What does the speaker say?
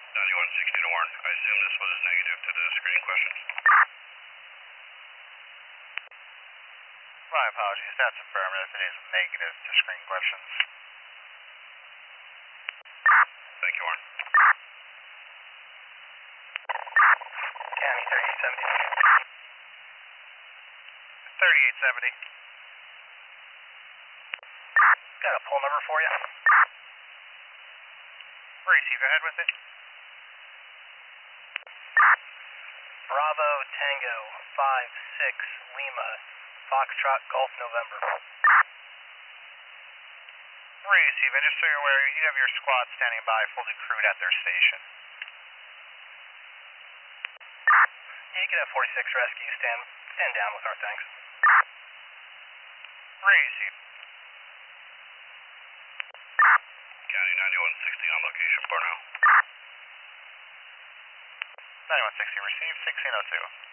9160 to Warren. I assume this was negative to the screening questions. My apologies, that's affirmative. It is negative to screen questions. Thank you, Warren. County 3870. 3870. Got a pull number for you. Reese, you go ahead with it. Bravo Tango 56 Lima Foxtrot Golf November. Receive, and just so you're aware, you have your squad standing by, fully crewed at their station. Yeah, you can have 46 rescue stand down with our thanks. Receive. County 9160 on location for now. 9160 received, 1602.